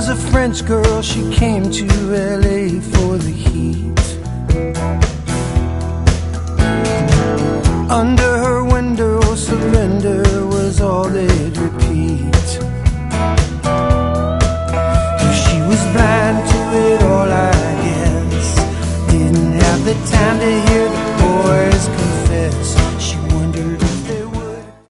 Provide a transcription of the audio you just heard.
was a French girl, she came to LA for the heat. Under her window, surrender was all they'd